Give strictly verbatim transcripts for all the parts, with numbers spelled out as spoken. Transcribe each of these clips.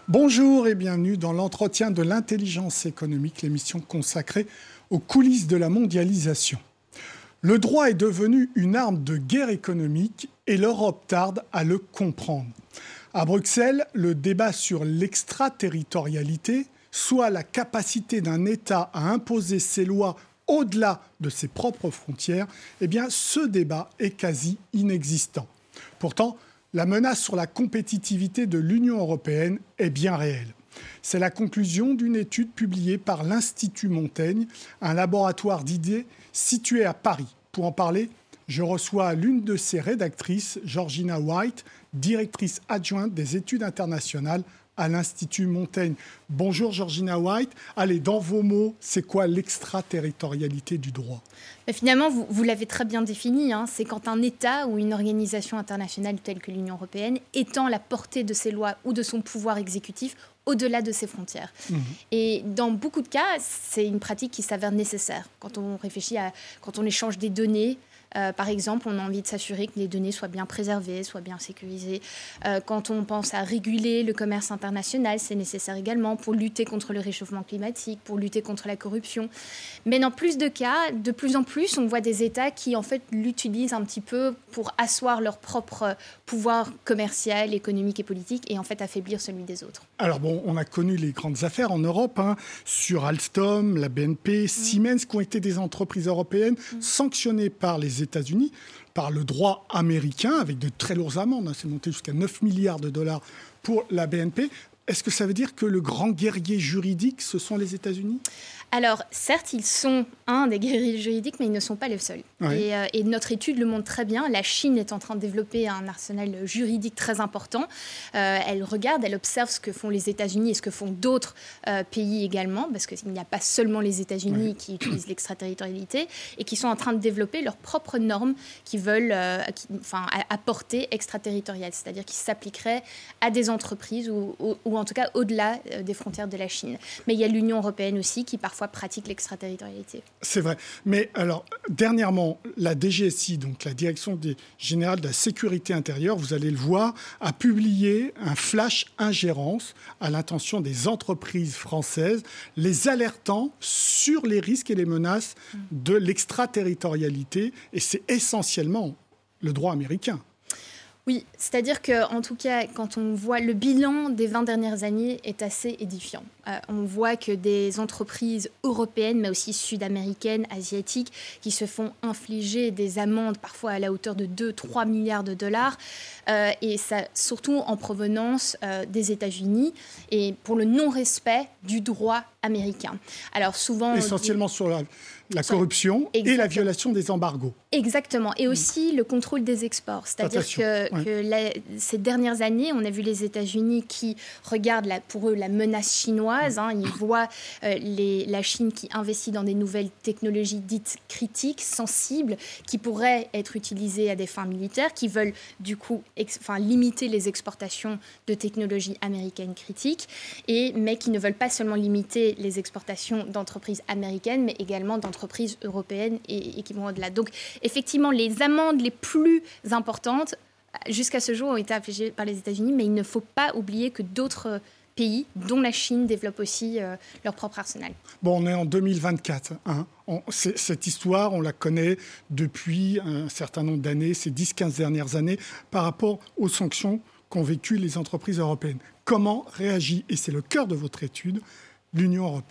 Bonjour et bienvenue dans l'entretien de l'intelligence économique, l'émission consacrée aux coulisses de la mondialisation. Le droit est devenu une arme de guerre économique et l'Europe tarde à le comprendre. À Bruxelles, le débat sur l'extraterritorialité, soit la capacité d'un État à imposer ses lois au-delà de ses propres frontières, eh bien, ce débat est quasi inexistant. Pourtant, la menace sur la compétitivité de l'Union européenne est bien réelle. C'est la conclusion d'une étude publiée par l'Institut Montaigne, un laboratoire d'idées situé à Paris. Pour en parler, je reçois l'une de ses rédactrices, Georgina White, directrice adjointe des études internationales à l'Institut Montaigne. Bonjour Georgina White. Allez, dans vos mots, c'est quoi l'extraterritorialité du droit ? Mais finalement, vous, vous l'avez très bien défini, hein, c'est quand un État ou une organisation internationale telle que l'Union européenne étend la portée de ses lois ou de son pouvoir exécutif au-delà de ses frontières. Mmh. Et dans beaucoup de cas, c'est une pratique qui s'avère nécessaire. Quand on réfléchit à, quand on échange des données, Euh, par exemple, on a envie de s'assurer que les données soient bien préservées, soient bien sécurisées. Euh, quand on pense à réguler le commerce international, c'est nécessaire également pour lutter contre le réchauffement climatique, pour lutter contre la corruption. Mais dans plus de cas, de plus en plus, on voit des États qui, en fait, l'utilisent un petit peu pour asseoir leur propre pouvoir commercial, économique et politique et, en fait, affaiblir celui des autres. Alors, bon, on a connu les grandes affaires en Europe, hein, sur Alstom, la B N P, mmh. Siemens, qui ont été des entreprises européennes mmh. sanctionnées par les États-Unis, par le droit américain, avec de très lourdes amendes. C'est monté jusqu'à neuf milliards de dollars pour la B N P. Est-ce que ça veut dire que le grand guerrier juridique, ce sont les États-Unis ? Alors, certes, ils sont un des guerriers juridiques, mais ils ne sont pas les seuls. Oui. Et, euh, et notre étude le montre très bien. La Chine est en train de développer un arsenal juridique très important. Euh, elle regarde, elle observe ce que font les États-Unis et ce que font d'autres euh, pays également, parce qu'il n'y a pas seulement les États-Unis oui. qui utilisent l'extraterritorialité et qui sont en train de développer leurs propres normes qui veulent euh, qui, enfin, apporter extraterritoriales, c'est-à-dire qui s'appliqueraient à des entreprises ou, ou, ou en tout cas au-delà euh, des frontières de la Chine. Mais il y a l'Union européenne aussi qui parfois pratique l'extraterritorialité. C'est vrai. Mais alors, dernièrement, la D G S I, donc la Direction générale de la sécurité intérieure, vous allez le voir, a publié un flash ingérence à l'intention des entreprises françaises, les alertant sur les risques et les menaces de l'extraterritorialité. Et c'est essentiellement le droit américain. Oui, c'est-à-dire qu'en tout cas, quand on voit le bilan des vingt dernières années est assez édifiant. Euh, on voit que des entreprises européennes, mais aussi sud-américaines, asiatiques, qui se font infliger des amendes parfois à la hauteur de deux à trois milliards de dollars, euh, et ça, surtout en provenance euh, des États-Unis, et pour le non-respect du droit américain. Alors souvent, essentiellement dit... sur la, la corruption Exactement. Et la violation des embargos. Exactement, et aussi mmh. le contrôle des exports. C'est-à-dire Attention. que, ouais. que la, ces dernières années, on a vu les États-Unis qui regardent la, pour eux la menace chinoise. Mmh. Hein, ils voient euh, les, la Chine qui investit dans des nouvelles technologies dites critiques, sensibles, qui pourraient être utilisées à des fins militaires, qui veulent du coup ex, enfin, limiter les exportations de technologies américaines critiques, et, mais qui ne veulent pas seulement limiter les exportations d'entreprises américaines, mais également d'entreprises européennes et, et qui vont au-delà. Donc, effectivement, les amendes les plus importantes, jusqu'à ce jour, ont été infligées par les États-Unis, mais il ne faut pas oublier que d'autres pays, dont la Chine, développent aussi euh, leur propre arsenal. Bon, on est en deux mille vingt-quatre. Hein. On, cette histoire, on la connaît depuis un certain nombre d'années, ces dix à quinze dernières années, par rapport aux sanctions qu'ont vécues les entreprises européennes. Comment réagit, et c'est le cœur de votre étude, l'Union européenne ?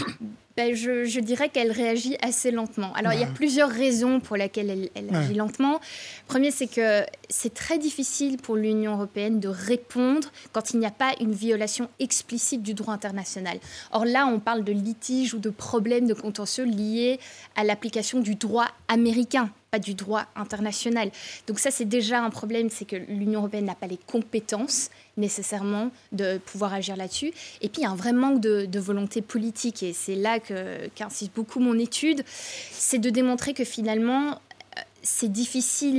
Ben, je, je dirais qu'elle réagit assez lentement. Alors, ouais. il y a plusieurs raisons pour lesquelles elle, elle agit ouais. lentement. Premier, c'est que c'est très difficile pour l'Union européenne de répondre quand il n'y a pas une violation explicite du droit international. Or là, on parle de litiges ou de problèmes de contentieux liés à l'application du droit américain, pas du droit international. Donc ça, c'est déjà un problème, c'est que l'Union européenne n'a pas les compétences nécessairement de pouvoir agir là-dessus. Et puis, il y a un vrai manque de, de volonté politique. Et c'est là que, qu'insiste beaucoup mon étude. C'est de démontrer que finalement, c'est difficile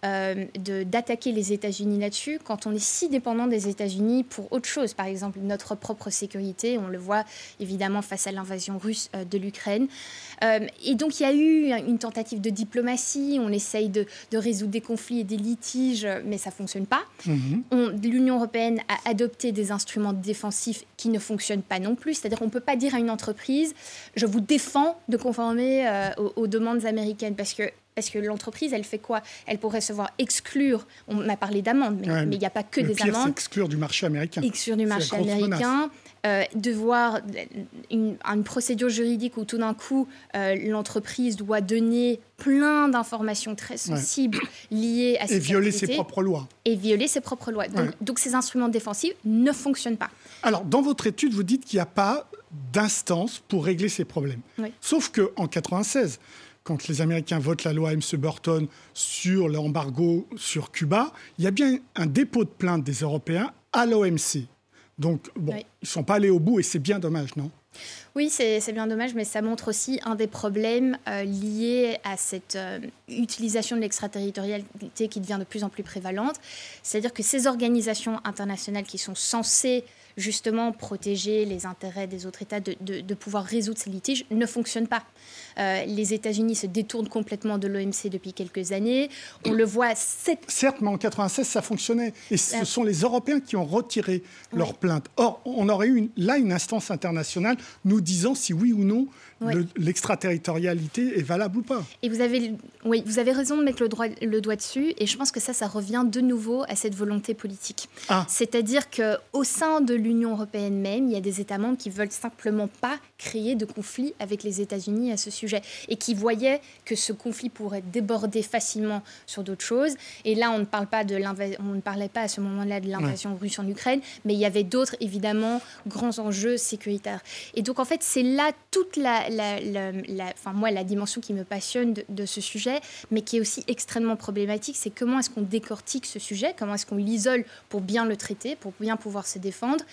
euh, de, d'attaquer les États-Unis là-dessus quand on est si dépendant des États-Unis pour autre chose. Par exemple, notre propre sécurité, on le voit évidemment face à l'invasion russe euh, de l'Ukraine. Euh, et donc, il y a eu une tentative de diplomatie. On essaye de, de résoudre des conflits et des litiges, mais ça ne fonctionne pas. Mmh. On, L'Union européenne a adopté des instruments défensifs qui ne fonctionnent pas non plus. C'est-à-dire qu'on ne peut pas dire à une entreprise « je vous défends de conformer euh, aux, aux demandes américaines » parce que Parce que l'entreprise, elle fait quoi? Elle pourrait se voir exclure. On a parlé d'amendes, mais il ouais, n'y a pas que le des pire, amendes. C'est exclure du marché américain. Exclure du marché américain. Euh, devoir une, une procédure juridique où tout d'un coup, euh, l'entreprise doit donner plein d'informations très sensibles ouais. liées à ses Et violer activités. ses propres lois. Et violer ses propres lois. Donc, ouais. donc ces instruments défensifs ne fonctionnent pas. Alors, dans votre étude, vous dites qu'il n'y a pas d'instance pour régler ces problèmes. Oui. Sauf qu'en mille neuf cent quatre-vingt-seize, quand les Américains votent la loi M C Burton sur l'embargo sur Cuba, il y a bien un dépôt de plainte des Européens à l'O M C. Donc, bon, oui. ils ne sont pas allés au bout et c'est bien dommage, non ? Oui, c'est, c'est bien dommage, mais ça montre aussi un des problèmes euh, liés à cette euh, utilisation de l'extraterritorialité qui devient de plus en plus prévalente. C'est-à-dire que ces organisations internationales qui sont censées justement protéger les intérêts des autres États, de, de, de pouvoir résoudre ces litiges, ne fonctionnent pas. Euh, les États-Unis se détournent complètement de l'O M C depuis quelques années. On le voit... Cette... Certes, mais en mille neuf cent quatre-vingt-seize, ça fonctionnait. Et ce euh... sont les Européens qui ont retiré oui. leur plainte. Or, on aurait eu une, là une instance internationale nous disant si oui ou non oui. le, l'extraterritorialité est valable ou pas. Et vous avez, oui, vous avez raison de mettre le, droit, le doigt dessus. Et je pense que ça, ça revient de nouveau à cette volonté politique. Ah. C'est-à-dire qu'au sein de l'Union européenne même, il y a des États membres qui ne veulent simplement pas créer de conflit avec les États-Unis à ce sujet et qui voyaient que ce conflit pourrait déborder facilement sur d'autres choses. Et là, on ne parle pas de l'invasion, on ne parlait pas à ce moment-là de l'invasion ouais. russe en Ukraine, mais il y avait d'autres, évidemment, grands enjeux sécuritaires. Et donc, en fait, c'est là toute la, la, la, la, enfin, moi, la dimension qui me passionne de, de ce sujet, mais qui est aussi extrêmement problématique, c'est comment est-ce qu'on décortique ce sujet, comment est-ce qu'on l'isole pour bien le traiter, pour bien pouvoir se défendre,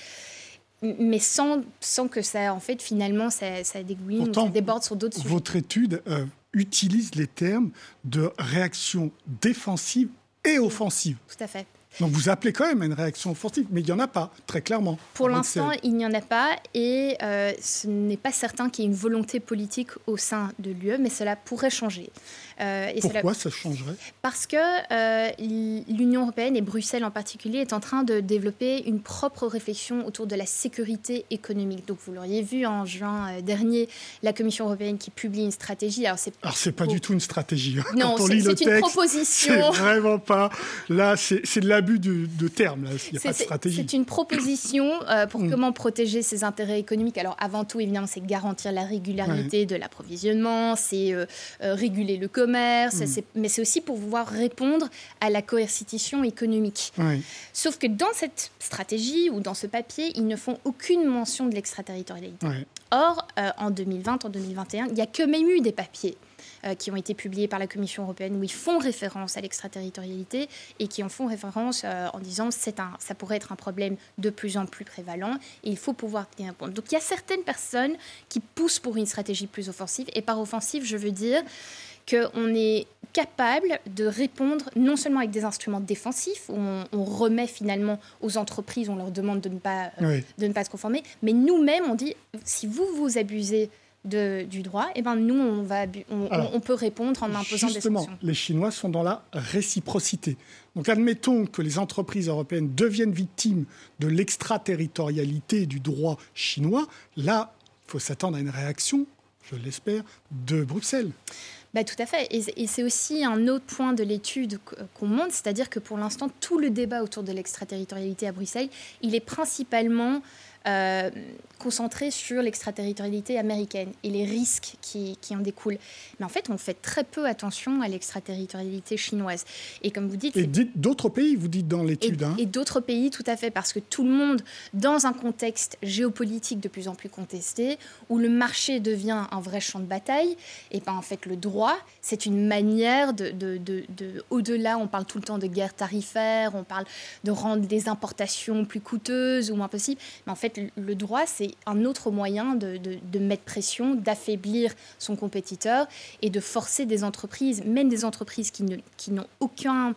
mais sans, sans que ça, en fait, finalement, ça, ça dégouline ou ça déborde sur d'autres sujets. Votre étude euh, utilise les termes de réaction défensive et offensive. Tout à fait. Donc vous appelez quand même à une réaction offensive, mais il n'y en a pas, très clairement. Pour l'instant, il n'y en a pas, et euh, ce n'est pas certain qu'il y ait une volonté politique au sein de l'U E, mais cela pourrait changer. Euh, et Pourquoi cela... ça changerait ? Parce que euh, l'Union européenne, et Bruxelles en particulier, est en train de développer une propre réflexion autour de la sécurité économique. Donc vous l'auriez vu en juin dernier, la Commission européenne qui publie une stratégie. Alors c'est, Alors, c'est pas pour... du tout une stratégie. Non, Quand on c'est, lit c'est le une texte, proposition. C'est vraiment pas... Là, c'est, c'est de l'abus de, de termes. Là. Il n'y a c'est, pas de stratégie. C'est une proposition euh, pour mm. comment protéger ses intérêts économiques. Alors avant tout, évidemment, c'est garantir la régularité ouais. de l'approvisionnement, c'est euh, euh, réguler le commerce, Mmh. c'est, mais c'est aussi pour pouvoir répondre à la coercition économique. Oui. Sauf que dans cette stratégie ou dans ce papier, ils ne font aucune mention de l'extraterritorialité. Oui. Or, euh, en deux mille vingt, en deux mille vingt et un, il n'y a que même eu des papiers euh, qui ont été publiés par la Commission européenne où ils font référence à l'extraterritorialité et qui en font référence euh, en disant que ça pourrait être un problème de plus en plus prévalent et il faut pouvoir tenir compte. Donc il y a certaines personnes qui poussent pour une stratégie plus offensive, et par offensive, je veux dire qu'on est capable de répondre non seulement avec des instruments défensifs, où on, on remet finalement aux entreprises, on leur demande de ne pas, euh, oui. de ne pas se conformer, mais nous-mêmes, on dit, si vous vous abusez de, du droit, eh ben nous, on, va, on, Alors, on peut répondre en imposant des sanctions. Justement, les Chinois sont dans la réciprocité. Donc admettons que les entreprises européennes deviennent victimes de l'extraterritorialité du droit chinois. Là, il faut s'attendre à une réaction, je l'espère, de Bruxelles. Bah, tout à fait. Et, et c'est aussi un autre point de l'étude qu'on montre, c'est-à-dire que pour l'instant, tout le débat autour de l'extraterritorialité à Bruxelles, il est principalement euh, concentré sur l'extraterritorialité américaine et les risques qui, qui en découlent. Mais en fait, on fait très peu attention à l'extraterritorialité chinoise. Et comme vous dites... Et dites d'autres pays, vous dites dans l'étude. Et, hein. et d'autres pays, tout à fait, parce que tout le monde, dans un contexte géopolitique de plus en plus contesté, où le marché devient un vrai champ de bataille, et ben en fait, le droit, c'est une manière de, de, de, de... Au-delà, on parle tout le temps de guerre tarifaire, on parle de rendre les importations plus coûteuses ou moins possibles. Mais en fait, le droit, c'est un autre moyen de, de, de mettre pression, d'affaiblir son compétiteur et de forcer des entreprises, même des entreprises qui, ne, qui n'ont aucun...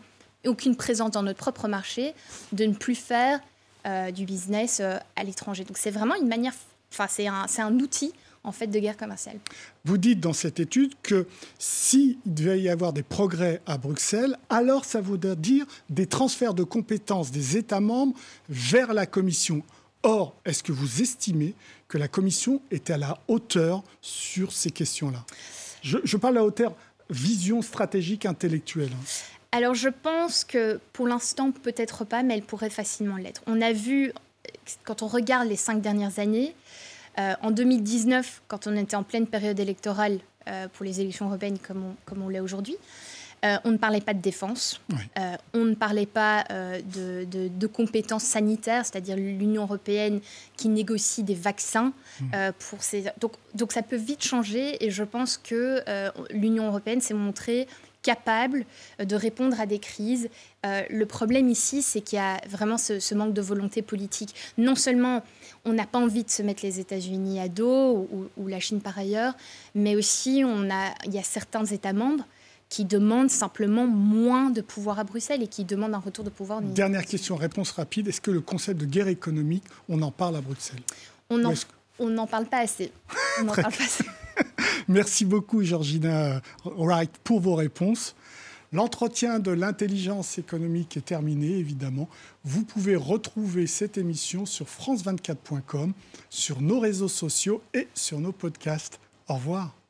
aucune présence dans notre propre marché, de ne plus faire euh, du business euh, à l'étranger. Donc c'est vraiment une manière, enfin c'est un, c'est un outil en fait de guerre commerciale. Vous dites dans cette étude que s'il devait y avoir des progrès à Bruxelles, alors ça voudrait dire des transferts de compétences des États membres vers la Commission. Or, est-ce que vous estimez que la Commission est à la hauteur sur ces questions-là ? je, je parle à la hauteur vision stratégique intellectuelle. Alors je pense que pour l'instant peut-être pas, mais elle pourrait facilement l'être. On a vu, quand on regarde les cinq dernières années, Euh, en deux mille dix-neuf, quand on était en pleine période électorale euh, pour les élections européennes comme on, comme on l'est aujourd'hui, euh, on ne parlait pas de défense, oui. euh, on ne parlait pas euh, de, de, de compétences sanitaires, c'est-à-dire l'Union européenne qui négocie des vaccins. Mmh. Euh, pour ces... donc, donc ça peut vite changer et je pense que euh, l'Union européenne s'est montrée capable de répondre à des crises. Euh, le problème ici, c'est qu'il y a vraiment ce, ce manque de volonté politique. Non seulement on n'a pas envie de se mettre les États-Unis à dos ou, ou la Chine par ailleurs, mais aussi on a, il y a certains États membres qui demandent simplement moins de pouvoir à Bruxelles et qui demandent un retour de pouvoir. Dernière question, réponse rapide. Est-ce que le concept de guerre économique, on en parle à Bruxelles ? On n'en parle pas assez. On n'en parle pas assez. Merci beaucoup, Georgina Wright, pour vos réponses. L'entretien de l'intelligence économique est terminé, évidemment. Vous pouvez retrouver cette émission sur france vingt-quatre point com, sur nos réseaux sociaux et sur nos podcasts. Au revoir.